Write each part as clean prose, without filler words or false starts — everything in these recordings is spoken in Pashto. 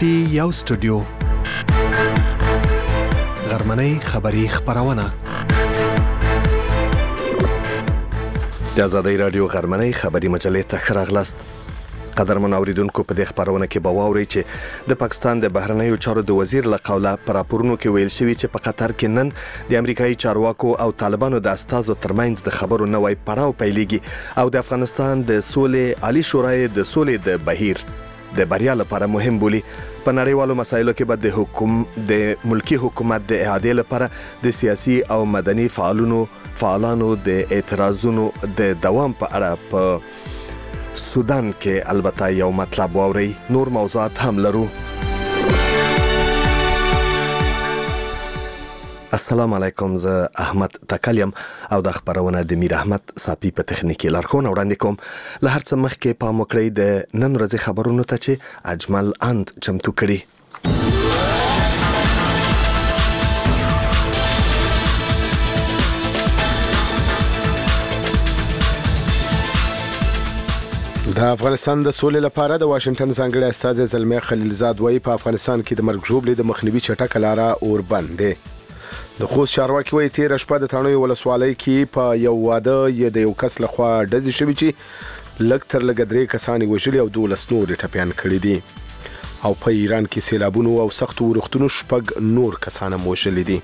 کې یو سټوډیو غرمنۍ خبری خبرونه د آزادۍ رادیو غرمنۍ خبری مجلې ته ښه راغلاست. قدرمن اوریدونکو، په دې خبرونه کې به واورئ چې د پاکستان د بهرنیو چارو د وزیر له قوله پر راپورونو کې ویل شوی چې په قطر کې نن د امریکایي چارواکو او طالبانو د استازو ترمنځ د خبرو نوی پړاو پیلېږي او د افغانستان د سولې عالی شورای د سولې د بهیر د بریا لپاره مهم بولي. په نړیوالو مسایلو کې به د ملکی حکومت د اعادې لپاره د سیاسي او مدني فعالانو د اعتراضونو د دوام په اړه په سودان کې البته یو مطلب واوري. نور موضوعات هم لرو. السلام علیکم، زه احمد تکلیم او د خبرونه د میر احمد صافی په تخنیکی لارښوونه وړاندې کوم. له هر څه مخکې پام وکړئ د نن ورځې خبرونو ته چې اجمل اند چمتو کړي. د افغانستان د سولې لپاره د واشنگټن ځانګړي استازی زلمي خلیلزاد وایي په افغانستان کې د مرګ ژوبلې د مخنیوي چټکه لاره اور بند دی. د خوست چارواکي وایي تیر شپه د تڼیو ولسوالۍ کې په یو واده د یو کس لخوا ډزې شوي چې لږ تر لږه 3 کسان وژلي او 12 نور ټپیان کړي دي. او په ایران کې سیلابونو او سختو ورښتونو 6 نور کسان وژلي دي.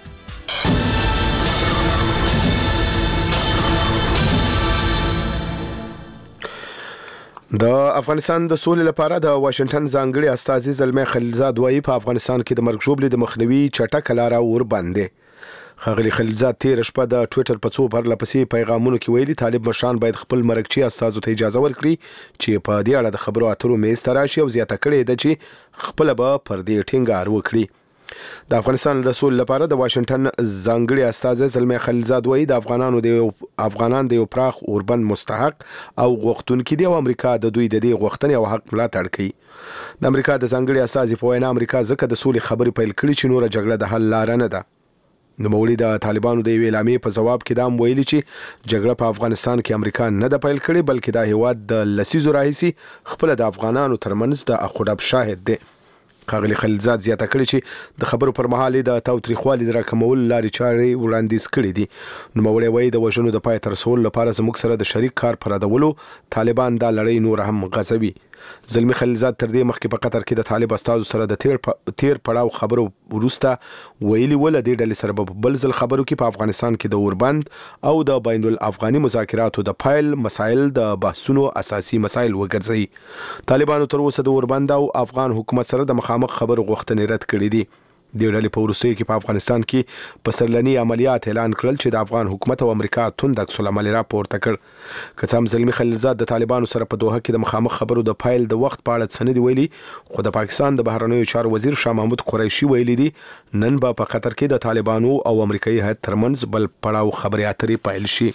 د افغانستان د سولې لپاره د واشنگټن ځانګړي استازي زلمي خلیلزاد وایي په افغانستان کې د مرګ ژوبلې د مخنیوي چټکه لاره اور بند دی. ښاغلي خلیلزاد تیر شپه د ټویټر په څو پرلپسې پیغامونو کې ویلي طالب مشران باید خپل مرکچي استازو ته اجازه ورکړي چې په دې اړه د خبرو اترو میز ته راشي او زیاته کړې ده چې خپل به پر دې ټینګار وکړي. د افغانستان د سولې لپاره د واشنگټن ځانګړي استازی زلمي خلیلزاد وایي د افغانان د یو پراخ اوربند مستحق او غوښتونکي دي او امریکا د دوی د دې غوښتنې او حق ملاتړ کوي. د امریکا د ځانګړي استازي په وینا امریکا ځکه د سولې خبرې پیل کړي چې نوره جګړه د حل لاره نه ده. نوموړي د طالبانو د یوې اعلامیې په ځواب کې دا هم ویلي چې جګړه په افغانستان کې امریکا نه ده پیل کړې بلکې دا هیواد د لسیزو راهیسې خپل د افغانانو ترمنځ د اخوډب شاهد دی. ښاغلي خلیلزاد زیاته کړې چې د خبرو پر مهال د تاوتریخوالي د راکمولو لارې چارې وړاندیز کړي دي. نوموړی وایي د وژنو د پای ته رسولو لپاره زموږ سره د شریک کار پر ردولو طالبان دا لړۍ نور هم غځوي. زلمي خلیلزاد تر دې مخکې په قطر کې د طالب استازو سره د تیر پړاو خبرو وروسته ویلي ول د ډلې سره په بل ځل خبرو کې په افغانستان کې د اوربند او د بین الافغاني مذاکراتو د پایل مسایل د بحثونو اساسي مسایل وګرځي. طالبانو تر اوسه د اوربند او افغان حکومت سره د مخامخ خبرو غوښتنې رد کړې دي. د ډلې په وروستیو کې په افغانستان کې په سرلني عملیات اعلان کړل چې د افغان حکومت او امریکا توند عکس العمل راپورته کړ. که څه هم زلمي خلیلزاد د طالبانو سره په دوحه کې د مخامخ خبرو د پایل د وخت په اړه څه نه دي ویلي، خو د پاکستان د بهرنیو چارو وزیر شاه محمود قریشي ویلي دي نن به په قطر کې د طالبانو او امریکایي هیات ترمنځ بل پړاو خبرې اترې پیل شي.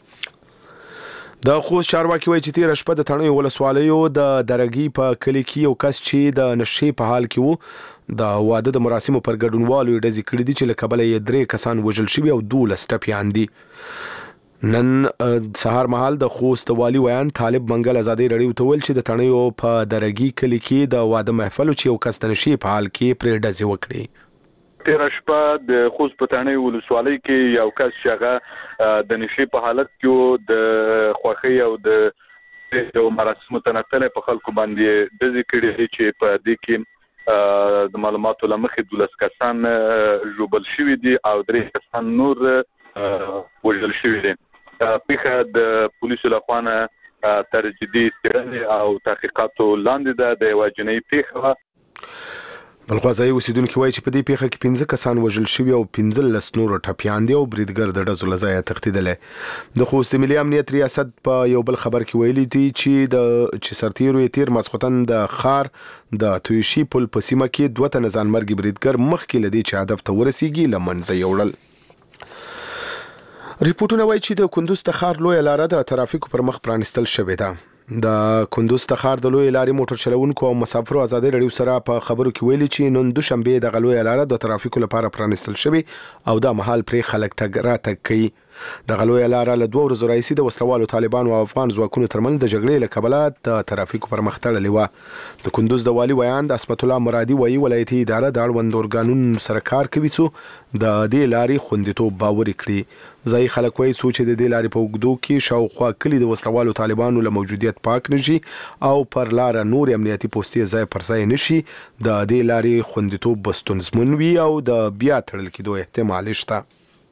د خوست چارواکي وایي چې تیر شپه د تڼیو ولسوالیو د درګي په کلي کې یو کس چې د نشې په حال کې وو د واده د مراسمو پر ګډونوالو ډزې کړې دي چې له کبله یې 3 کسان وژل شوي او 12 ټپیان دي. نن سهار مهال د خوست والي ویان طالب منګل ازادي رادیو ته ویل چې د تڼیو په درګي کلي کې د واده محفل چې یو کس د نشې په حال کې پرې ډزې وکړي. تیر شپه د خوست په تڼیو ولسوالۍ کې یو کس چې هغه د نشې په حالت کې د خوښۍ او د مراسمو تنقل په خلکو باندې ډزې کړې چې په دې کې د معلوماتو لمخې 12 کسان ژوبل شوي دي او 3 کسان نور وژل شوي دي. پیښه د پولیسو لخوا تر جدي څېړنې او تحقیقاتو لاندې ده. د یوه جنایي پیښه بلخوا ځایي اوسیدونکي وایي چې په دې پیښه کې 15 کسان وژل شوي او 15 نور ټپیان دي او بریدګر د ډزو له ځایه تښتېدلی. د خوست ملي امنیت ریاست په یو بل خبر کې ویلي دي چې سرتیرو یې تیر ماسخوتن د ښار د تویشي پل په سیمه کې 2 تنه ځانمرګي بریدګر مخکې له دې چې هدف ته ورسیږي له منځه یوړل. ریپورټونه وایي چې د کندوز ته ښار لویه لاره د ترافیکو پر مخ پرانستل شوې ده. د کندوز ته ښار د لوی لارې موټر چلوونکو او مسافرو آزادۍ رادیو سره په خبرو کې ویلي چې نن دوشنبه د غلوی لاره د ترافیکو لپاره پرانستل شوی او دا مهال پرې خلک تګ راتګ کوي. د غلوی لاره له 2 ورځې راځي د وسلوالو طالبانو او افغان ځواکونو ترمنځ د جګړې له کبله د ترافیکو پر مخ تړلې و. د کندوز د والي ویان د اسمت الله مرادي وایي ولایتي اداره د اړوند ارګانونو سره کار کوي څو د دې لارې خوندیتوب باوري کړي. ځای خلک وایي څو چې د دې لارې په اوږدو کې شاوخوا کلي د وسلوالو طالبانو له موجودیت پاک نشي او پر لاره نور امنیتي پوستې ځای پر ځای نشي د دې لارې خوندیتوب بستونزمن وي او د بیا تړل کېدو احتمال شته.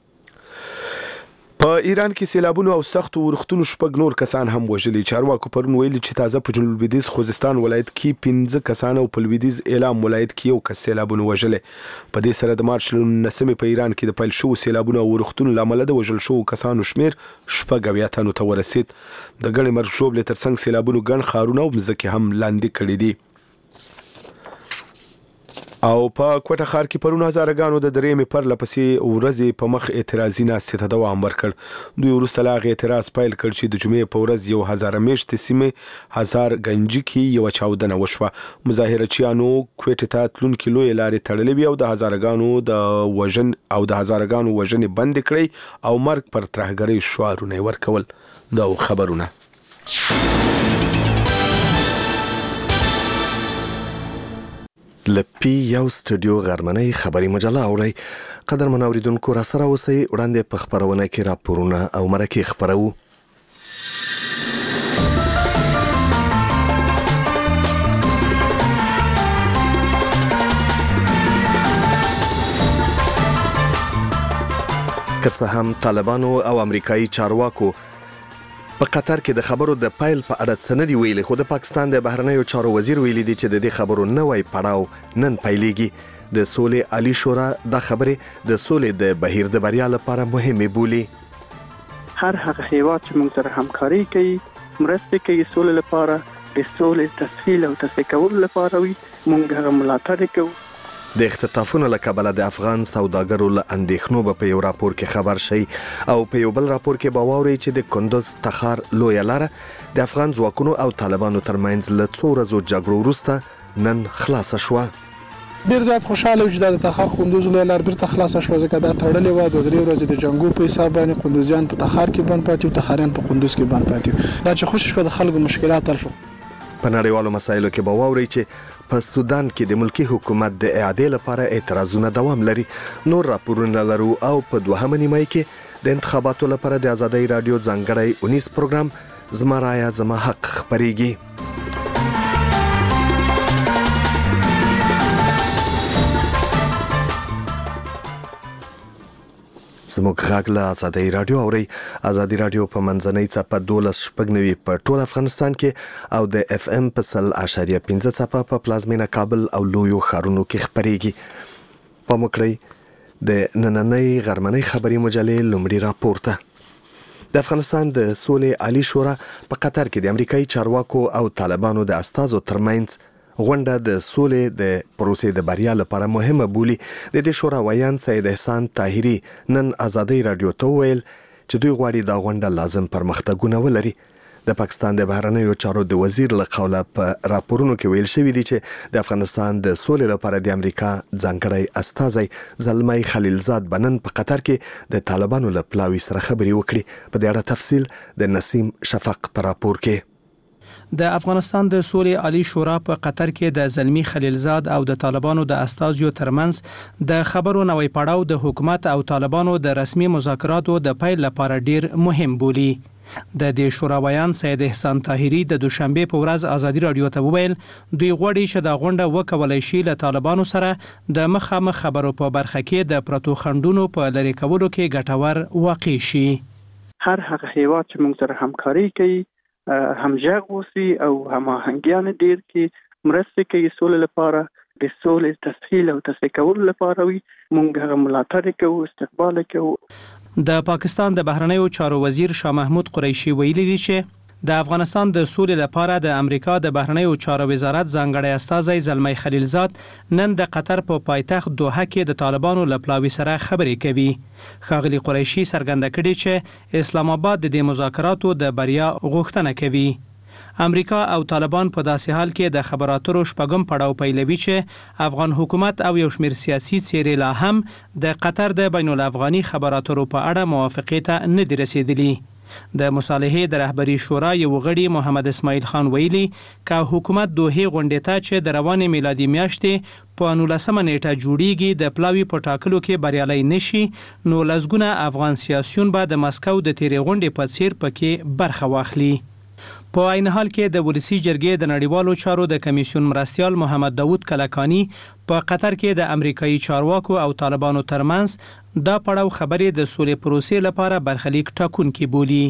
په ایران کې سیلابونو او سخت ورښتونو شپږ نور کسان هم وژلي. چارواکو پرون ویلي چې تازه په جنوب لویدیځ خوزستان ولایت کې 15 کسان او په لویدیځ اعلام ولایت کې 1 کس سیلابونو وژلي. په دې سره د مارچ 19 په ایران کې د پیل شو سیلابونو او ورښتونو لامل د وژل شو کسانو شمیر 90 تنو ته ورسید. د ګڼې مرګ ژوبلې ترڅنګ سیلابونو ګڼ ښارونه او مځکې هم لاندې کړي دي. او په کوټه ښار کې پرون هزارګانو د درېمې پرله پسې ورځې په مخ اعتراضي ناستې ته دوام ورکړ. دوی وروسته له هغې اعتراض پیل کړ چې د جمعې په ورځ 1000 میاشتې سیمې هزار گنجي کې یوه چاودنه وشوه. مظاهرچیانو کوټې ته تلونکي لویې لارې تړلې وې او د هزارګانو وژنې بندې کړې او مرګ پر ترهګرۍ شعارونه یې ورکول. دا خبرونه لپی یو سټوډیو غرمنۍ خبري مجله اوري. قدرمن اوریدونکو را سره اوسئ. وړاندې په خبرونه کې راپورونه او مرکې خبرو. که څه هم طالبانو او امریکایي چارواکو په قطر کې د خبرو د پایل په اړه څه نه دی ویلي، خو د پاکستان د بهرنیو چارو وزیر ویلي دی چې د دې خبرو نوی پړاو نن پیلېږي. د سولې عالی شورا د خبرې د سولې د بهیر د بریا لپاره مهمه بولي. هر هغه هیواد چې موږ سره همکاري کوي، مرسته کوي سولې لپاره، د سولې تسهیل او تصفیه کولو لپاره وي، موږ هغه ملاتړ کوو. د اختطافونو له کبله د افغان سوداګرو له اندېښنو به په یو راپور کې خبر شي او په یو بل راپور کې به واورئ چې د کندوز تخار لویه لاره د افغان ځواکونو او طالبانو ترمنځ له 2 ورځو جګړو وروسته نن خلاصه شوه. ډیر زیات خوشاله وو چې د تخار کندوز لویه لار بیرته خلاصه شوه، ځکه دا تړلې وه. د 3 ورځې د جنګو په حساب باندې کندوزیان په تخار کې بند پاتې او تخاریان په کندوز کې بند پاتې. دا چې خوشی شوه د خلکو مشکلات حل شو. په نړیوالو مسایلو کې به واورئ چې په سودان کې د ملکی حکومت د اعادې لپاره اعتراضونه دوام لري. نور راپورونه لرو او په دوهمه نیمه کې د انتخاباتو لپاره د آزادۍ رادیو ځانګړی 19 پروګرام زما رايه زما حق خبريږي. زموږ غږ له آزادۍ رادیو اوري. آزادۍ رادیو په منځنۍ څپه 12.9 په ټول افغانستان کې او د اف ام په 100.5 څپه په پلازمینه کابل او لویو ښارونو کې خبريږي. په مکړی د نننۍ غرمنۍ خبري مجلې لومړی راپورته. د افغانستان د سولې عالی شورا په قطر کې د امریکایي چارواکو او طالبانو د استازو ترمنځ غونډه د سولې د پروسې د بریا لپاره مهمه بولي. د دې شورا ویان سید احسان طاهری نن آزادۍ رادیو ته ویل چې دوی غواړي دا غونډه لازم پرمختګونه ولري. د پاکستان د بهرنیو چارو د وزیر له قوله په راپورونو کې ویل شوی دی چې د افغانستان د سولې لپاره د امریکا ځانګړی استازی زلمی خلیلزاد بنن په قطر کې د طالبانو له پلاوي سره خبري وکړي. په دې اړه تفصیل د نسیم شفق په راپور کې. د افغانستان د سولې عالی شورا په قطر کې د زلمی خلیلزاد او د طالبانو د استازیو ترمنځ د خبرو نوې پړاو د حکومت او طالبانو د رسمي مذاکراتو د پیل لپاره ډیر مهم بولي. د دې شورا ویان سید احسان طاهری د دوشنبه په ورځ آزادۍ رادیو ته وویل دوی غواړي چې دا غونډه وکولای شي له طالبانو سره د مخامخ خبرو په برخه کې د پروتو خندونو په لری کولو کې ګټور واقع شي. هر هغه هیواد چې موږ سره همکاري کوي، همغږ اوسي او هماهنګیان ډیر کې مرسته کوي سولې لپاره، د سولې تسهیل او تصفیه کولو لپاره وي، موږ هغه ملاتړ کوو، استقبال کوو. د پاکستان د بهرنیو چارو وزیر شاه محمود قریشي ویلي دی چې د افغانستان د سولې لپاره د امریکا د بهرنیو چارو وزارت ځانګړی استازی زلمی خلیلزاد نن د قطر په پایتخت دوحه کې د طالبانو له پلاوي سره خبرې کوي. ښاغلي قریشي څرګنده کړې چې اسلام آباد د دې مذاکراتو د بریا غوښتنه کوي. امریکا او طالبان په داسې حال کې د خبراتو شپږم پړاو پیلوي چې افغان حکومت او یو شمېر سیاسي څېرې لا هم د قطر د بین الافغاني خبراتو په اړه موافقې ته نه دي رسیدلي. د مصالحې د رهبری شورا یو غړي محمد اسماعیل خان ویلي چې حکومت دوه غونډې ته چې د روانې میلادي میاشتې په 19 نیټه جوړیږي د پلاوی په ټاکلو کې بریالي نشي، نو لزګونه افغان سیاسيون به د مسکو د تیرې غونډې په څیر پکې برخه واخلي. په عین حال کې د ولسی جرګې د نړیوالو چارو د کمیسیون مرستیال محمد داوود کلکانی په قطر کې د امریکایي چارواکو او طالبانو ترمنځ دا پړاو خبرې د سولې پروسې لپاره برخلیک ټاکونکي بولي.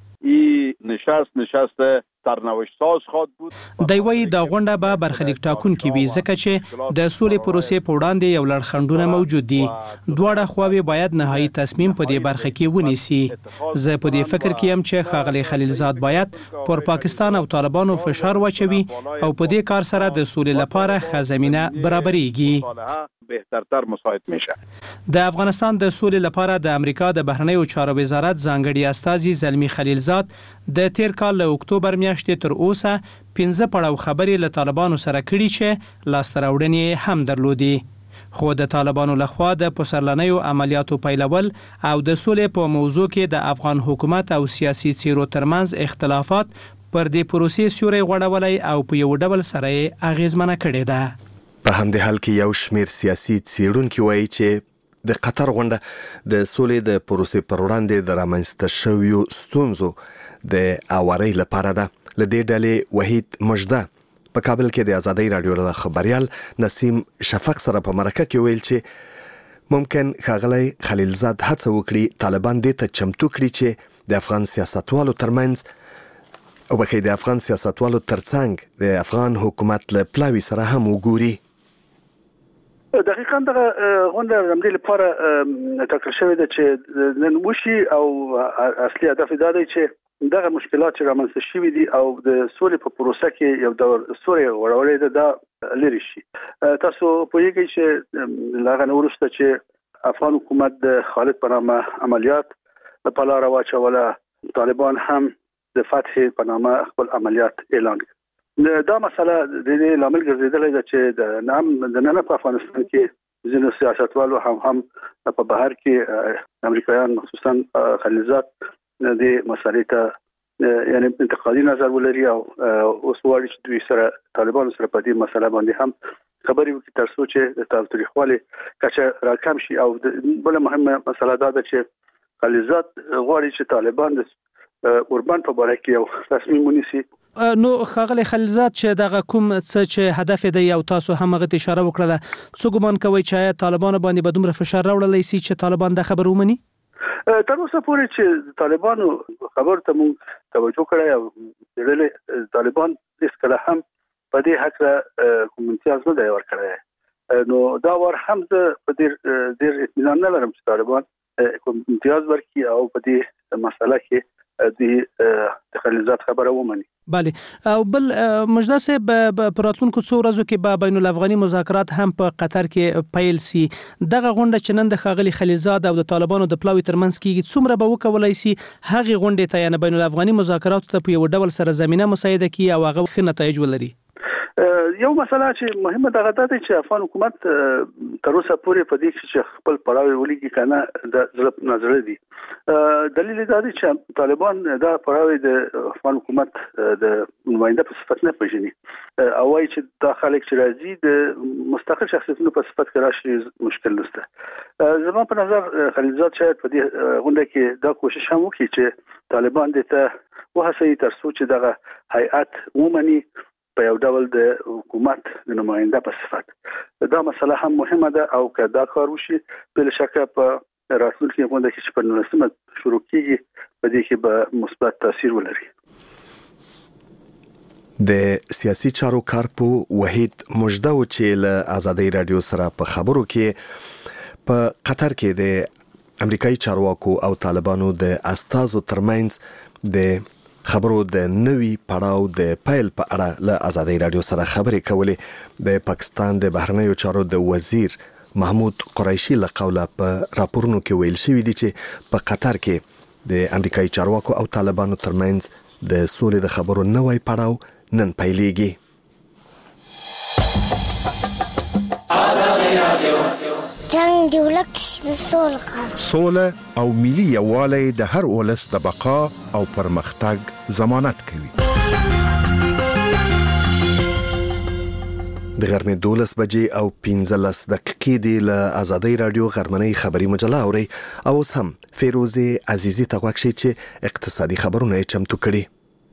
نشست سرنوشت ساز خواهد بود. دوی دا غونډه به برخلیک ټاکونکي وي ځکه چې د سولې پروسې په وړاندې یو لړ خنډونه موجود دي. دواړه خواوې باید نهایي تصمیم په دې برخه کې ونیسي. زه په دې فکر کې یم چې ښاغلی خلیلزاد باید پر پاکستان او طالبانو فشار واچوي او په دې کار سره د سولې لپاره ښه زمینه برابرېږي. بهترتر مساعد میشه. د افغانستان د سولې لپاره د امریکا د بهرنیو چارو وزارت ځانګړي استازي زلمی خلیلزاد د تیر کال له اکتوبر میاشتې تر اوسه 15 پړاو خبرې له طالبانو سره کړي چې لاسته راوړنې هم درلودي. خو د طالبانو لخوا د پسرلنیو عملیاتو پیلول او د سولې په موضوع کې د افغان حکومت او سیاسي څیرو ترمنځ اختلافات پر دې پروسې سیوری غوړولی او په یو ډول سره یې اغیزمنه کړې ده. په همدې حال کې یو شمېر سیاسي څېړونکي وایي چې د قطر غونډه د سولې د پروسې پر وړاندې د رامنځته شویو ستونزو د اوارۍ لپاره ده. له دې ډلې وحید مجده په کابل کې د ازادۍ راډیو له خبريال نسیم شفق سره په مرکه کې ویل چې ممکن ښاغلی خلیلزاد هڅه وکړي طالبان دې ته چمتو کړي چې د افغان سیاستوالو ترمنځ او د افغان سیاستوالو ترڅنګ د افغان حکومت له پلاوي سره هم وګوري. دقیقاً دغه غونډه د دې لپاره ټاکل شوې ده چې نن وشي او اصلي هدف دا دی چې دغه مشکلات چې رامنځته شوي دي او د سولې په پروسه کې یو ډول سوري غوړولې ده لري شي. تاسو پوهیږئ چې هغه وروسته چې افغان حکومت د خالد په نامه عملیات په لار واچوله، طالبان هم د فتح په نامه خپل عملیات اعلان کړ. دا مسله د دې لامل ګرځیدلې ده چې د نن په افغانستان کې ځینې سیاستوالو هم په بهر کې امریکایان خصوصا خلیلزاد د مسلې ته یعنی انتقادي نظر ولري او اوس وایي چې دوی سره طالبانو سره په دې مسله باندې هم خبرې وکړي تر څو چې د تاریخوالي کچه راکم شي. او بل مهمه مسله دا ده چې خلیلزاد غواړي چې طالبان د اوربان په باره کې یو تصمیم ونیسي. نو ښاغلی خلیلزاد چې دغه کوم څه چې هدف دی او تاسو هم هغه اشاره وکړه، څه ګمان کوي چې طالبانو باندې به دومره فشار راوړلی شي چې طالبان د خبر ومني؟ تر اوسه پورې چې طالبانو خبر ته موږ توجه کړی او طالبان هیڅ کله هم په دې حق کوم امتیاز نه دی ورکړی. نو دا ور هم په ډېر اطمینان نه لرم چې طالبان کوم امتیاز ورکړي او په دې مسله کې د خلیلزاد خبره ومني. بله. او بل مجده صاحب په راتلونکو څو ورځو کې به بین الافغاني مذاکرات هم په قطر کې پیل سي. دغه غونډه چې نن د ښاغلي خلیلزاد او د طالبانو د پلاوي ترمنځ کېږي څومره به وکولای سي هغې غونډې ته یعنې بین الافغاني مذاکراتو ته په یو ډول سره زمینه مساعده کړي او هغه ښه نتایج ولري؟ یو مسله چې مهمه ده دا چې افغان حکومت تر اوسه پورې په دې چې خپل پړاوی ولګي کنه د ظلم نظر دي. دلیل دا دی چې طالبان دا پړاوی د افغان حکومت د نماینده په صفت نه پیژني او وايي چې دا خلک چې راځي د مستقل شخصیتونو په صفت کې راشي مشکل نشته. زما په نظر خلیلزاد شاید په دې غونډه کې دا کوشش هم وکړي چې طالبان دې ته وهڅوي تر څو چې دغه هیئت ومني په یو ډول د حکومت د نماینده په صفت. دا مسله هم مهمه ده او که دا کار وشي بل شک په راتلونکي غونډه کې چې په 19 شروع کیږي په دې کې به مثبت تاثیر ولري. د سیاسي چارو کارپو وحید مجده چې له ازادۍ رادیو سره په خبرو کې په قطر کې د امریکایي چارواکو او طالبانو د استازو ترمنځ د خبرو د نوي پړاو د پیل په اړه له ازادۍ رادیو سره خبرې کولې. د پاکستان د بهرنیو چارو د وزیر محمود قریشي له قوله په راپورونو کې ویل شوی دی چې په قطر کې د امریکایي چارواکو او طالبانو ترمنځ د سولې د خبرو نوی پړاو نن پیلېږي. جنگ دی ولک د سوله او ملي یووالی د هر ولس د بقا او پرمختګ ضمانت کوي. د غرمې 12 بجې او 15 دقیقې دی له آزادۍ رادیو غرمنۍ خبري مجله اوري او اوس هم فیروزه عزیزی ته غوښ شي چې اقتصادي خبرونه یې چمتو کړي.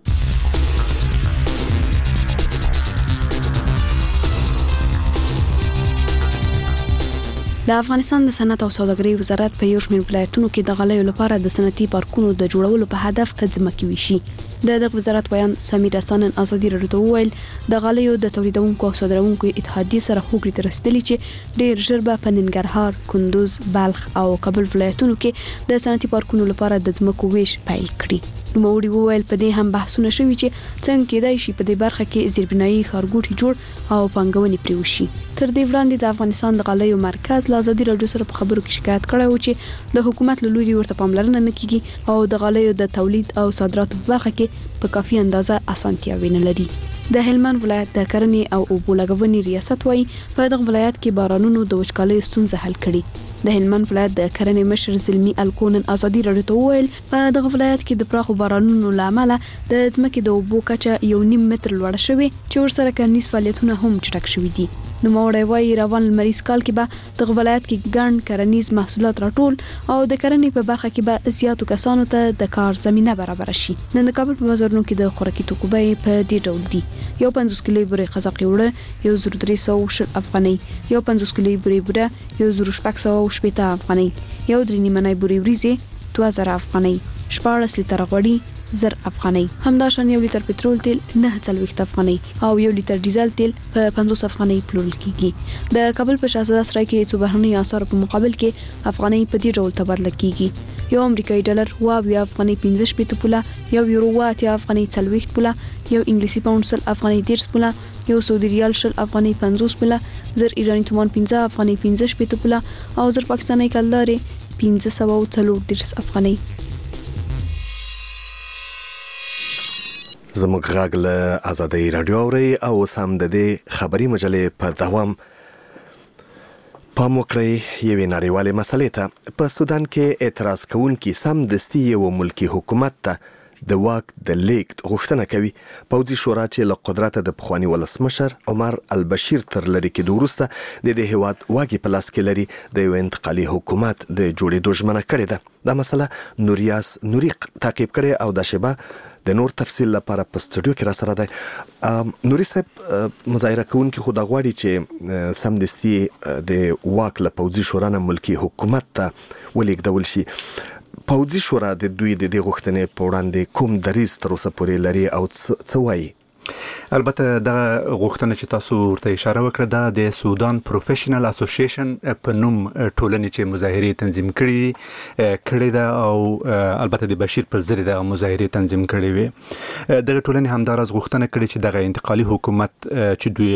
د افغانستان د صنعت او سوداګرۍ وزارت په یو شمېر ولایتونو کې د غلیو لپاره د صنعتي پارکونو د جوړولو په هدف ځمکې ویشي. د دغه وزارت بیان سمیر حسن ازادي رادیو ته وویل د غلیو د تولیدونکو او صادروونکو اتحادیې سره هوکړې ته رسیدلې چې ډېر ژر به په ننګرهار، کندوز، بلخ او کابل ولایتونو کې د صنعتي پارکونو لپاره د ځمکو ویش پیل کړي. نوموړي وویل په دې هم بحثونه شوي چې څنګه کېدای شي په دې برخه کې زیربنایي ښارګوټي جوړ او پانګونې پرې وشي. تر دې وړاندې د افغانستان د غلیو مرکز له آزادي رادیو سره په خبرو کې شکایت کړی و چې د حکومت له لوري ورته پاملرنه نه کیږي او د غلیو د تولید او صادراتو په برخه کې په کافي اندازه اسانتیاوې نه لري. د هلمند ولایت د کرنې او اوبو لګونې ریاست وايي په دغه ولایت کې بارانونو د وچکالۍ ستونزه حل کړي. د هلمند ولایت د کرنې مشر زلمی الکونن آزادي رادیو ته وویل په دغه ولایت کې د پراخو بارانونو لامل د ځمکې د اوبو کچه 1.5 متر لوړه شوې چې ورسره کرنیز فعالیتونه هم چټک شوي دي. نوموړی وايي روان لمریز کال کې به دغه ولایت کې ګڼ کرنیز محصولات راټول او د کرنې په برخه کې به زیاتو کسانو ته د کار زمينه برابر شي. نن د کابل په بازارونو کې د خوراکي توکو بیې په دې ډول دي: یو 50 کیلو بورې قزاقي وړه 1300 افغانۍ، یو 50 کیلو بورې بوره 1680 افغانۍ، یو 3 نیمه بورې وریځې 2000 افغانۍ، 14 لیتر غوړي 1000 افغانۍ. همداشان 1 لیتر پټرول تیل 940 افغانۍ او 1 لیتر ډیزل تیل په 50 افغانۍ پلورل کیږي. د کابل په شاهزاده سرای کې څو بهرني اسعار په مقابل کې افغانۍ په دې ډول تبادله کیږي: یو امریکایي ډالر 2 افغانۍ 15 پوله، یو یورو 8 افغانۍ 40 پوله، یو انګلیسي پاوند 10 افغانۍ 30 پوله، یو سعودي ریال 10 افغانۍ 50 پوله، 1000 ایرانی تومان 15 افغانۍ 15 پوله او 1000 پاکستاني کلداري 1540 افغانۍ. زموږ غږ له آزادۍ رادیو اوري او اوس هم د دې خبري مجلې په دوام پام وکړئ یوې نړیوالې مسلې ته. په سودان کې اعتراض کوونکي سمدستي یو ملکي حکومت ته د واک د لیږد غوښتنه کوي. پوځي شورا چې له قدرته د پخواني ولسمشر عمر البشیر تر لرې کېدو وروسته د دې هیواد واګې په لاس کې لري د یو انتقالي حکومت د جوړېدو ژمنه کړې ده. دا مسله نوریاس نوري تعقیب کړي او د شبه د نور تفصیل لپاره په سټوډیو کې را سره دی. نوري صاحب، مظاهره کوونکي خو د غواړي چې سمدستي د واک له پوځي شورا نه ملکي حکومت ته ولېږدول شي. پوځي شورا د دوی د دې غوښتنې په وړاندې کوم دریځ تر اوسه پورې لري او څه وایي؟ البته د غوښتنه چې تاسو ورته اشاره وکړه دا د سودان پروفیشنل اسوسییشن په نوم ټولنې چې مظاهره تنظیم کړي ده او البته د بشیر پر ضد د مظاهره تنظیم کړي وي. د ټولنې همدارس غوښتنه کړي چې دغه انتقالي حکومت چې دوی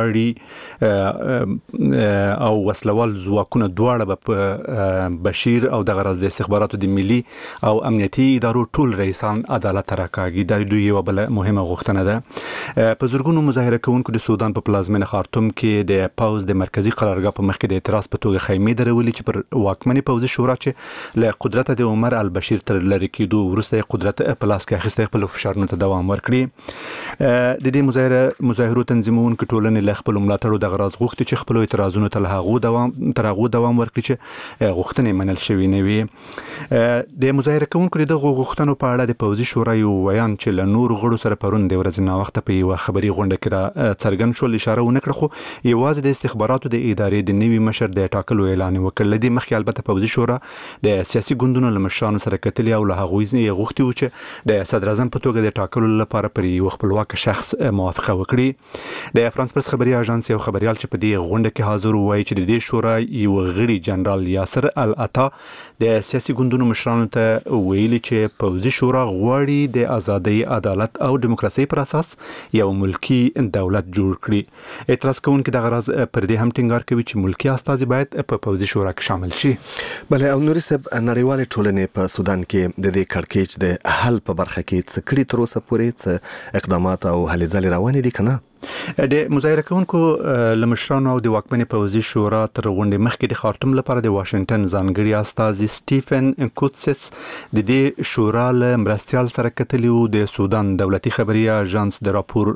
غواړي او وسلوال ځواکونه دواړه په بشیر او دغه راز د استخباراتو د ملي او امنیتي ادارو ټول رئیسان عدالت راکاږي. دا دوی یو بل مهمه غوښتنه ده. په زورګونو مظاهره کوونکو د سودان په پلازمینه خارتوم کې د پاوز د مرکزی قرارګاه په مخ کې د اعتراض په توګه خیمې درولې چې پر واکمنې پوځي شورا چې له قدرت د عمر البشیر تر لرې کېدو وروسته قدرت په لاس کې اخیسته خپل فشارونو ته دوام ورکړي. د دې مظاهرو تنظیمونکو ټولنې له خپل ملاتړو د غراز غوښتي چې خپل اعتراضونو ته له هغه دوام ورکړي چې غوښتنې منل شوې نه وي. د مظاهره کوونکو د غوښتنو په اړه د پوځي شورا یو بیان چې له نور غړو سره پرون د ورځې نا وخت په یو خبري غونډه کې را څرګند شو اشاره ونکړه، خو یوازې د استخباراتو د ادارې د نوي مشر د ټاکلو اعلان وکړ. لدی مخکې البته پوځي شورا د سیاسي ګوندونو له مشرانو سره کتلي او له هغوی یې غوښتي و چې د صدر اعظم په توګه د ټاکلو لپاره پر یو خپلواک شخص موافقه وکړي. د فرانس پرس خبري اژانس یو خبريال چې په دې غونډه کې حاضر وایي چې د دې شورا یو غړي جنرال یاسر العطا د سیاسي ګوندونو مشرانو ته ویلي چې پوځي شورا غواړي د ازادۍ، عدالت او دیموکراسي پر اساس یو یو ملکی دولت جوړ کړي. اعتراض کوونکي د غرض پر دې هم ټینګار کوي چې ملکی استازي باید په پوځي شورا کې شامل شي. بل او نوري سب نړیوال ټولنې په سودان کې د دې کړکېچ د حل په برخه کې څه کړي تر اوسه پورې څه اقدامات او هلې ځلې روانې دي کنه؟ د مظاهره کوونکو لمشرانو او د واکمنې پوځي شورا تر غونډې مخکې د خارتوم لپاره د واشنگټن ځانګړي استازي سټیفن کوتسس د دې شورا له مرستيال سره کتلی او د سودان دولتي خبري اژانس د راپور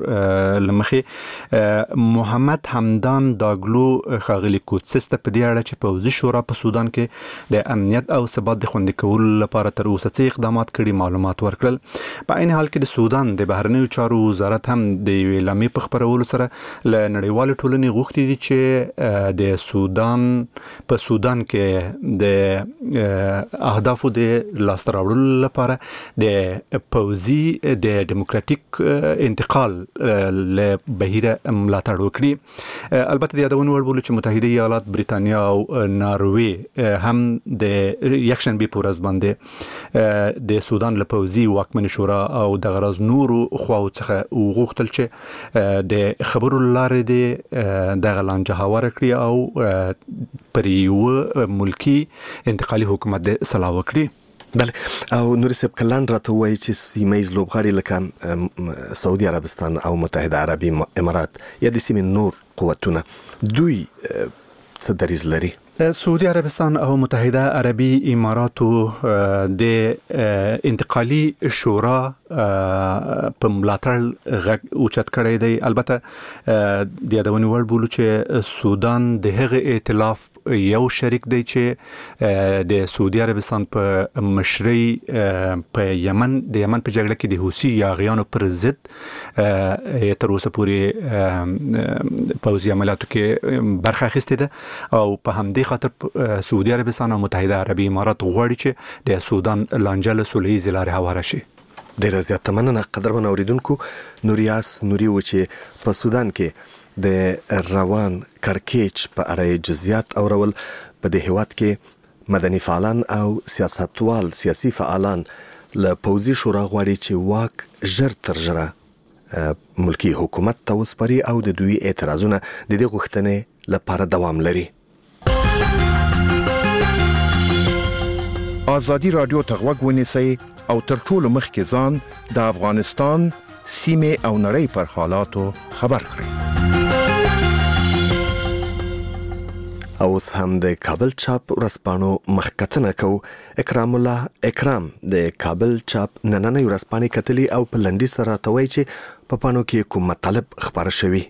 لمخې محمد حمدان داګلو خاغلی کوتسس ته په دې اړه چې پوځي شورا په سودان کې د امنیت او ثبات د خوندي کولو لپاره تر اوسه څه اقدامات کړي معلومات ورکړل. په عین حال کې د سودان د بهرنیو چارو وزارت هم د اعلامیې په خبرولو سره له نړیوال ټولنې غوښتي دي چې د سودان کې د اهدافو د لاسته راوړلو لپاره د پوځي د دیموکراتیک انتقال له بهیره ملاتړ وکړي. البته د یادونې وړ بولو چې متحده ایالات بریتانیا او ناروې هم د یکشنبه په ورځ باندې د سودان له پوځي واکمن شورا او د غرض نورو خواو څخه وغوښتل چې د خبرو لارې د غلانجه هواره کړی او پر یو ملکی انتقالي حکومت د صلاح وکړي. بله او نور سب کلان راته وایي چې سیمه لوبغاړي لکه سعودي عربستان او متحده عربي امارات یا د سیمې نور قوتونه دوی څه دریځ لري؟ سعودي عربستان او متحده عربي اماراتو د انتقالي شورا په ملاتړ غږ اوچت کړی دی. البته د یادونې وړ بولو چې سودان د هغه ائتلاف یو شریک دی چې د سعودي عربستان په مشرۍ په یمن په جګړه کې د حوثي یاغیانو پر ضد تر اوسه پورې پوځي عملیاتو کې برخه اخیستې ده او په همدې خاطر سعودي عربستان او متحده عربي امارات غواړي چې د سودان لانجه له سولهییزې لارې هواره شي. ډیره زیاته مننه قدرمن اوریدونکو. نوریاس نوري و چې په سودان کې د روان کړکېچ په اړه جزئیات اورول په دې هیواد کې مدني فعالان او سیاسي فعالان له پوځي شورا غواړي چې واک ژر تر ژره ملکی حکومت ته وسپاري او د دوی اعتراضونه د دې غوښتنې لپاره دوام لري. آزادی رادیو ته غوږ ونیسئ او تر ټولو مخکې ځان د افغانستان سیمې او نړۍ پر حالاتو خبر کړئ. اوس هم د کابل چاپ ورځپاڼو مخکتنه کو. اکرام الله اکرام د کابل چاپ نننۍ ورځپاڼې کتلي او په لنډي سره توي چې په پاڼو کې کوم مطلب خبره شوی.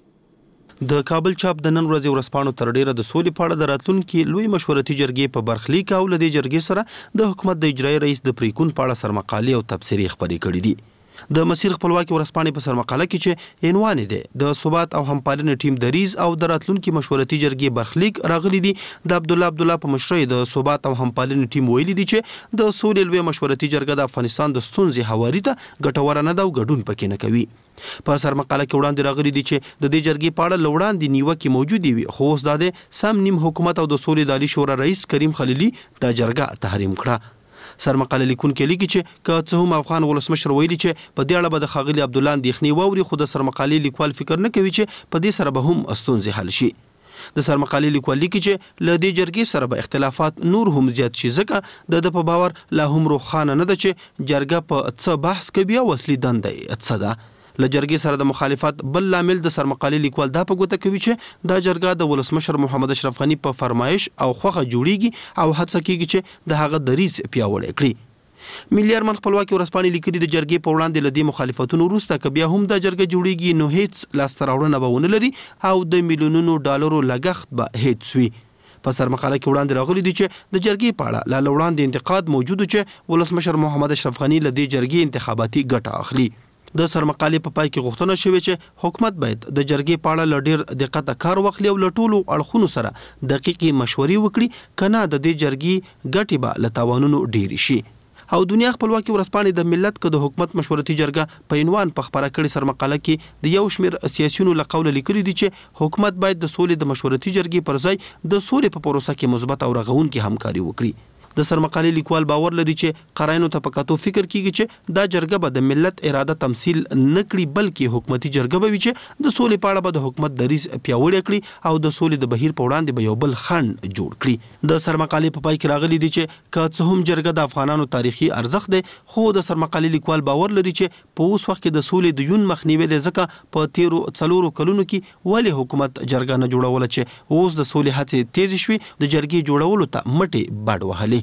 د کابل چاپ د نن ورځې ورځپاڼو تر ډیره د سولې په اړه د راتلونکي لوی مشورتي جرګې په برخلیک او لدې جرګې سره د حکومت د اجرایي رئیس د پریکون په اړه سرمقالي او تبصرې خبرې کړې دي. د مسیر خپلواکي ورځپاڼې په سرمقاله کې چې عنوان دی د ثبات او همپالنې ټیم دریز او د راتلونکي مشورتي جرګې برخلیک راغلي دي. د عبدالله په مشرۍ د ثبات او همپالنې ټیم ویلي دي چې د سولې لوی مشورتي جرګه د افغانستان د ستونزې هواري ته ګټوره نه ده او ګډون پکې نه کوي. په سرمقاله کې وړاندې راغلي دي چې د دې جرګې په اړه لوړاندې نیوکې موجودې وي خو اوس د سم نیم حکومت او د سولې د عالی شورا رئیس کریم خلیلي د جرګه تحریم کړه. سرمقاله لیکونکي لیکي چې که څه هم افغان ولسمشر ویلي چې په دې اړه به د ښاغلي عبدالله اندېښنې واوري خو د سرمقالې لیکوال فکر نه کوي چې په دې سره به هم ستونزې حل شي. د سرمقالې لیکوال لیکي چې له دې جرګې سره به اختلافات نور هم زیات شي ځکه د په باور لا هم روښانه نه ده چې جرګه په څه بحث کوي او اصلي دنده یې څه ده. له جرګې سره د مخالفت بل لامل د سرمقالې لیکوال دا په ګوته کوي چې دا جرګه د ولسمشر محمد اشرف غنی په فرمایش او خوخه جوړیږي او هڅه کیږي چې د هغه دریځ پیاوړی کړي. ملي ارمان خپلواکي ورځپاڼې لیکلي د جرګې په وړاندې له دې مخالفتونو وروسته که بیا هم دا جرګه جوړیږي نو هیڅ لاسته راوړنه به ونه لري او د میلیونونو ډالرو لګښت به هیڅ وي. په سرمقاله کې وړاندې راغلي دي چې د جرګې په اړه لا وړاندې انتقاد موجود چې ولسمشر محمد اشرف غنی له دې جرګې انتخاباتي ګټه اخلي. د سرمقالې په پای کې غوښتنه شوې چې حکومت باید د جرګې په اړه له ډېر دقت کار واخلي او له ټولو اړخونو سره دقیقې مشورې وکړي کنه د دې جرګې ګټې به له تاوانونو ډېرې شي. او دنیا خپلواکي ورځپاڼې د ملت که د حکومت مشورتي جرګه په عنوان په خبره کړې سرمقاله کې د یو شمېر سیاسیونو له قوله لیکلي دي چې حکومت باید د سولې د مشورتي جرګې پر ځای د سولې په پروسه کې مثبت او رغونکې همکاري وکړي. د سرمقالي لیکوال باور لري چې قراینو ته پکاتو فکر کیږي چې دا جرګه به د ملت اراده تمثيل نکړي بلکې حکومتي جرګه به وي چې د سولې په اړه به د حکومت دریځ پیاوړی کړي او د سولې د بهیر په وړاندې به یو بل خنډ جوړ کړي. د سرمقالي په پای کې راغلي دي چې که څه هم جرګه د افغانانو تاریخي ارزښت دی خو د سرمقالي لیکوال باور لري چې په اوس وخت کې د سولې د یون مخنیوي د ځکه په 13 کلونو کې ولی حکومت جرګه نه جوړول چې اوس د سولې هڅې تیز شوي د جرګې جوړولو ته مټې باډ وهلې.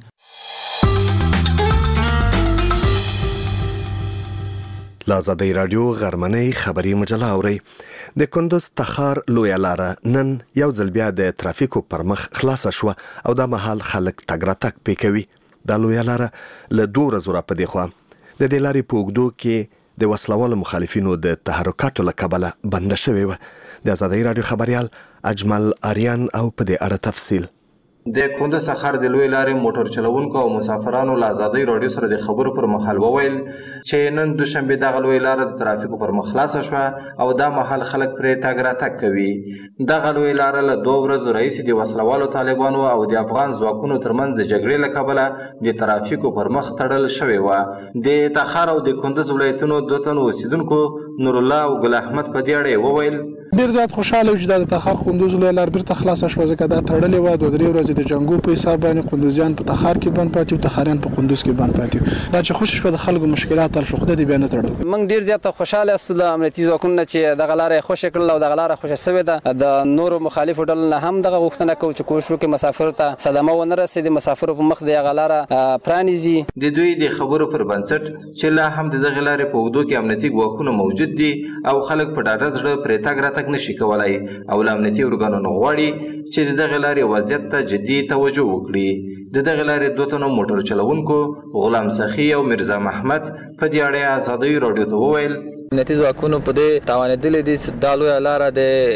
لازادی رادیو غرمنۍ خبری مجله اوري. د کندوز تخار لویه لاره نن یو ځل بیا د ترافیکو پر مخ خلاص شو او د مهال خلک تګ راتګ پکوي. د لویه لاره له 2 ورځې را پدې خو د دې لارې په اوږدو کې د وسلوالو مخالفینو د تحرکاتو له کبله بند شوی و. د آزادۍ رادیو خبريال اجمل آریان او په دې اړه تفصیل. د کندوز څخه د لوی لارې موټر چلوونکو او مسافرانو له آزادۍ رادیو سره د خبرو پر مهال وویل چې نن دوشنبه دغه لوی لاره د ترافیکو پر مخ خلاص شوه او دا مهال خلک پرې تګ راتګ کوي. دغه لوی لاره له 2 ورځې راهیسې د وسلوالو طالبانو او د افغان ځواکونو ترمنځ د جګړې له کبله د ترافیکو پر مخ تړل شوې وه. د تخار او د کندوز ولایتونو 2 تن اوسیدونکو نور الله او ګل احمد په دې اړه وویل ډیر زیات خوشاله و چې د تخار کندوز لوی لار بیرته خلاص شوه ځکه دا تړلې و. 2 ورځې د جنگو په حساب باندې کندوزیان په تخار کې بند پاتې او تخاریان په کندوز کې بند پاتې. دا چې خوشی شو د خلکو مشکلات حل شو خو د دې بیان تړل. موږ ډیر زیات خوشاله یو د امنیتي ځواکونو چې د غلارې خوشی کړل او د غلارې خوشی سوي ده. د نورو مخالفو ډلو نه هم دغه غوښتنه کوي چې کوشش وکړي مسافر ته صدمه ونه رسېږي، مسافر په مخ د غلارې پرانیزي. د دوی د خبرو پر بنسټ چې لا هم د غلارې په ودو کې امنیتي ځواکونه موجود دي او خلک په ډاډه زړه پرې تګ راتګ نشي کولای او امنیتي ارګانونو غواړي چې د غلارې وضعیت ته جدي توجه وکړي. د غلارې 2 تنو موټر چلوونکو غلام سخی او مرزا محمد په دې اړه آزادۍ رادیو ته وویل امنیتي ځواکونو په دې تاوانېدلې دي د لویه لاره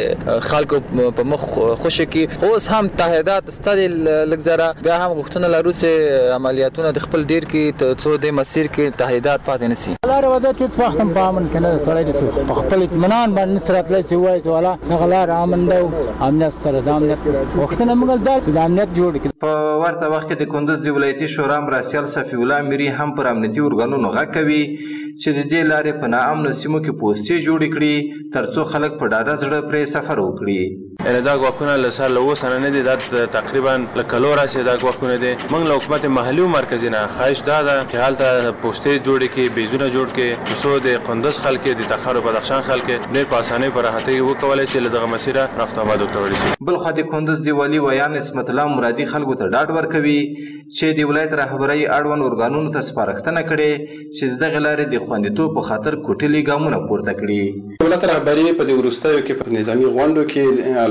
د خلکو په مخ خوشي کې اوس هم تهدیدات ستاسو لږ زره بیا هم غوښتنه لرو چې عملیاتونه د خپل ډیر کې څو د مسیر کې تهدیدات پاتې نشي. لاره وضعیت هیڅ وخت هم په امن کې نه سړی دي په خپل اطمینان باندې سره تللی چې وایي چې والا غلار امن ده امنیت سره د امنیت وختونه موږ د امنیت جوړ کړي. په ورته وخت کې د کندوز د ولایتي شورا مراسیال صفی الله میری هم پر امنیتي ارګانونو غږ کوي چې د دې لارې په ناامن سیمو کې پوسټې جوړې کړي ترڅو خلک په ډاډه زړه پرې سفر وکړي. دا غواکونه له سر له وسه نه دي، دا تقریبا له کلو راسي دا غواکونه دي. موږ له حکومت محلي او مرکزي نه خواهش دا ده چې حالته پوسټې جوړې کړي، بیزونه جوړ کړي ترڅو د کندوز خلک د تخار او بدخشان خلک ډېر په اسانۍ په راحتۍ وکولای شي له دغه مسیره رفت آباد ورسیږي. بل خو د کندوز دی والی ویان اسمت الله مرادي خلکو ته ډاډ ورکوي چې د ولایت رهبرۍ اړوند ارګانونو ته سپارښتنه کړې چې دغه لارې د خوندیتوب په خاطر کوټلي ګامونه پورته کړي. دولت رهبري په دې وروستیو کې په نظامی غونډو کې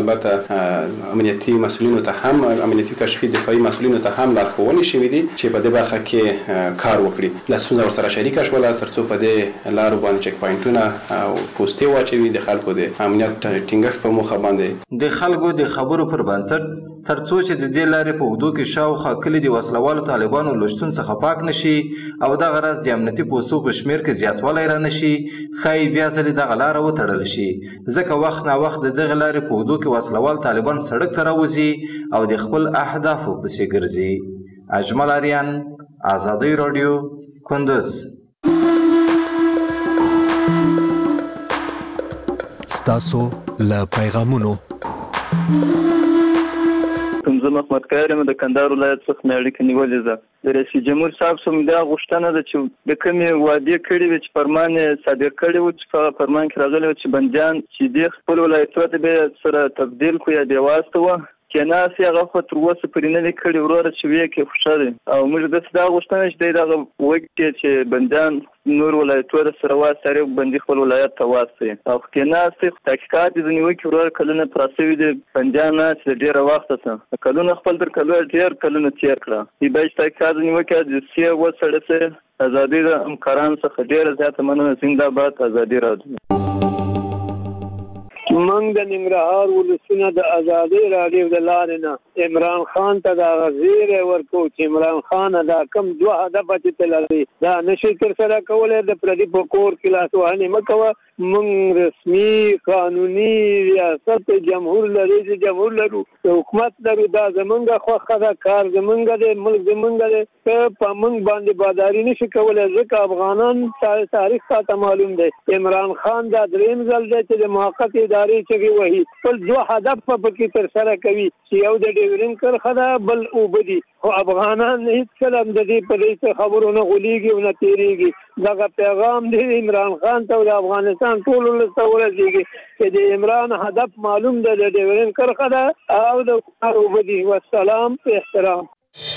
البته امنیتي مسؤلینو ته هم امنیتي کشفي دفاعي مسؤلینو ته هم لارښوونې شوې دي چې په دې برخه کې کار وکړي. د ستونزه ورسره شریکه شوله ترڅو په دې لارو باندې چک پوینټونه او پوسټې واچوي د خلکو د امنیت ټینګښت په موخه باندې د خلکو د خبرو پر بنسټ ترڅو چې د دې لارې په اوږدو کې شاوخوا کلي د وسلوالو طالبانو له شتون څخه پاک نشي او دغه راز د امنیتي پوستو په شمېر کې زیاتوالی رانشي، ښایي بیا ځلې دغه لاره وتړل شي ځکه وخت نا وخت د دغه لارې په اوږدو کې وسلوال طالبان سړک ته راوځي او د خپل اهدافو پسې ګرځي. اجمل آریان، آزادۍ رادیو، کندوز. ستاسو له پیغامونو زه محمد کارم د کندهار ولایت څخه مې اړیکه نیولې ده. د رئیس جمهور صاحب څخه دا غوښتنه ده چې د کومې وعدې کړې وې چې فرمان یې صادر کړی و چې په فرمان کې راغلی و چې بندیان چې د خپل ولایتونو ته به سره تبدیل کړو یا بې واسطه وه کېناستې هغه خو تر اوسه پورې نه دي کړي وروره چې ویې کې خوښه دی او موږ داسې دا غوښتنه چې دی دغه وکړي چې بندیان نور ولایتونو سره واستوي بندي خپل ولایت ته واستوي او کېناستې خو تحقیقات یې ځینې وکړي وروره کلونه پراته شوي دي بندیان چې د ډېره وخته څه کلونه خپل تر کلونه ډېر کلونه تېر کړه دوی باید تحقیقات ځینې وکړي د سي وسړه سي ازادي د همکارانو څخه ډېره زیاته مننه. زنده باد آزادي رادیو. موږ د ننګرهار ولسونه د ازادي رادیو د لارې نه عمران خان ته د غزیر ورکو چې عمران خان دا کم دوه هدف چې لري دا نشي تر سره کولای د پردي په کور کې لاس وهنه مکوه. موږ رسمي قانوني ریاست جمهور لري چې جمهور لرو حکومت لرو دا زمونږه خوخه دا کار زمونږه د ملک زمونږه د په موږ باندې باداری نشي کولای ځکه افغانان تاریخ ته معلوم دی. عمران خان دا دریم ځل دی چې د موقت ادارې چې وایي خپل دوه هدف په کې تر سره کوي چې یو د ډیورین کرخه ده بل اوبدي خو افغانان هیڅ کله د دې په دې خبرونه غولېږي او نه تیریږي. دا پیغام دی عمران خان ته د افغانستان ټول له ورځيږي چې د عمران هدف معلوم ده د ډیورین کرخه ده او د اوبدي. والسلام په احترام.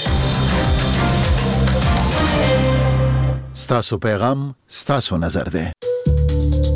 ستاسو پیغام ستاسو نظر ده.